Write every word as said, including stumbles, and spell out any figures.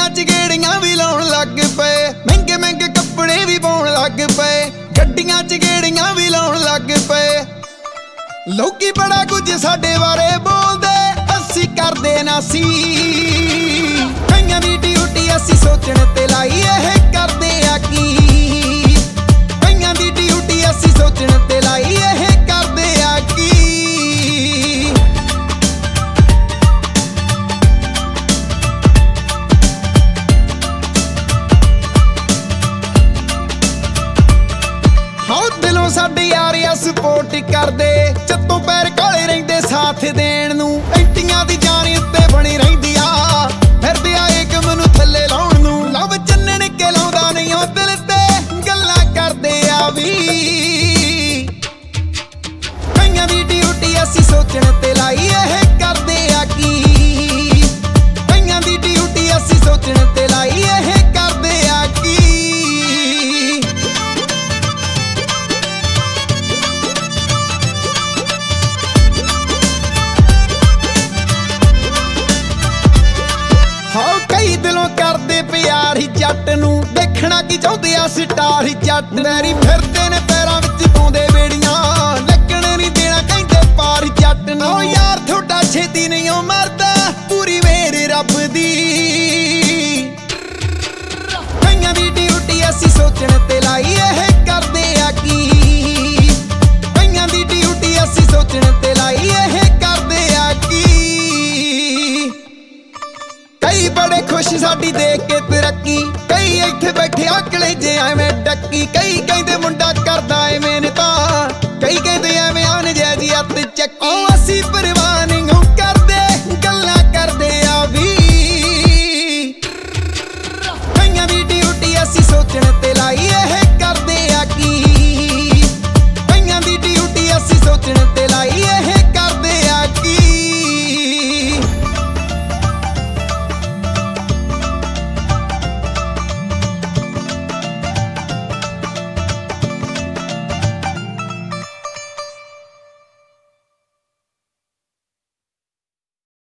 ਗੱਡੀਆਂ ਚ ਗੇੜੀਆਂ ਵੀ ਲਾਉਣ ਲੱਗ ਪਏ, ਮਹਿੰਗੇ ਮਹਿੰਗੇ ਕੱਪੜੇ ਵੀ ਪਾਉਣ ਲੱਗ ਪਏ, ਗੱਡੀਆਂ ਚ ਗੇੜੀਆਂ ਵੀ ਲਾਉਣ ਲੱਗ ਪਏ। ਲੋਕੀ ਬੜਾ ਕੁਝ ਸਾਡੇ ਬਾਰੇ ਬੋਲਦੇ, ਅਸੀਂ ਕਰਦੇ ਨਾ ਸੀ। ਕਈਆਂ ਦੀ ਡਿਊਟੀ ਅਸੀਂ ਸੋਚਣ ਤੇ ਲਾਈ, ਇਹ ਕਰਦੇ ਆ ਕੀ। ਕਈਆਂ ਦੀ ਡਿਊਟੀ ਅਸੀਂ ਸੋਚਣ ਤੇ ਲਾਈ, ਇਹ ਕਰਦੇ ਆ ਕੀ। ਦਿਲੋਂ ਸਾਡੇ ਯਾਰ ਆ ਸਪੋਰਟ ਕਰਦੇ, ਚੱਤੋਂ ਪੈਰ ਕਾਲੇ ਰਹਿੰਦੇ ਸਾਥ ਦੇਣ ਨੂੰ। ਐਂਟੀਆਂ ਦੀ ਜਾਨ ਉੱਤੇ ਬਣੀ ਰਹਿੰਦੀ ਆ, ਫਿਰਦੇ ਆ ਏਕਮ ਨੂੰ ਥੱਲੇ ਲਾਉਣ ਨੂੰ। ਲਵ ਚੰਨਣ ਕੇ ਲਾਉਂਦਾ ਨਹੀਂ ਉਹ ਦਿਲ ਤੇ, ਗੱਲਾਂ ਕਰਦੇ ਆ ਵੀ। ਕਈਆਂ ਦੀ ਡਿਊਟੀ ਅਸੀਂ ਸੋਚਣ ਤੇ ਲਾਈ, ਇਹ ਕਰਦੇ ਆ ਕੀ। ਕਈਆਂ ਦੀ ਡਿਊਟੀ ਅਸੀਂ ਸੋਚਣ ਤੇ ਲਾਈ, ਇਹ ਕਰਦੇ ਆ ਕੀ। ਕਈ ਦਿਲੋਂ ਕਰਦੇ ਪਿਆਰ ਹੀ ਜੱਟ ਨੂੰ, ਦੇਖਣਾ ਕੀ ਚਾਹੁੰਦੇ ਆ ਸਟਾਰ ਹੀ ਜੱਟ। ਮੈਰੀ ਫਿਰਦੇ ਨੇ ਪੈਰਾਂ ਵਿੱਚ ਪਾਉਂਦੇ ਬੇੜੀਆਂ, ਲੱਗਣ ਨਹੀਂ ਦੇਣਾ ਕਹਿੰਦੇ ਪਾਰ ਹੀ ਜੱਟ ਨੂੰ। ਓ ਯਾਰ ਤੁਹਾਡਾ ਛੇਤੀ ਨਹੀਂ ਉਹ ਮਰਦਾ, ਪੂਰੀ ਵੇਰ ਰੱਬ ਦੀ। ਕਈਆਂ ਦੀ ਡਿਊਟੀ ਅਸੀਂ ਸੋਚਣ ਤੇ ਲਾਈ, ਇਹ ਕਰਦੇ ਆ ਕੀ। ਕਈਆਂ ਦੀ ਡਿਊਟੀ ਅਸੀਂ ਸੋਚਣ ਤੇ ਲਾਈ, ਇਹ ਕਰਦੇ ਆ ਕੀ। ਕਈ ਬੜੇ ਖੁਸ਼ ਸਾਡੀ ਦੇਖ ਕੇ ਤਰੱਕੀ, ਕਈ ਇੱਥੇ ਬੈਠੇ ਆਕਲੇ ਜੇ ਐਵੇਂ ਡੱਕੀ। ਕਈ ਕਹਿੰਦੇ ਮੁੰਡਾ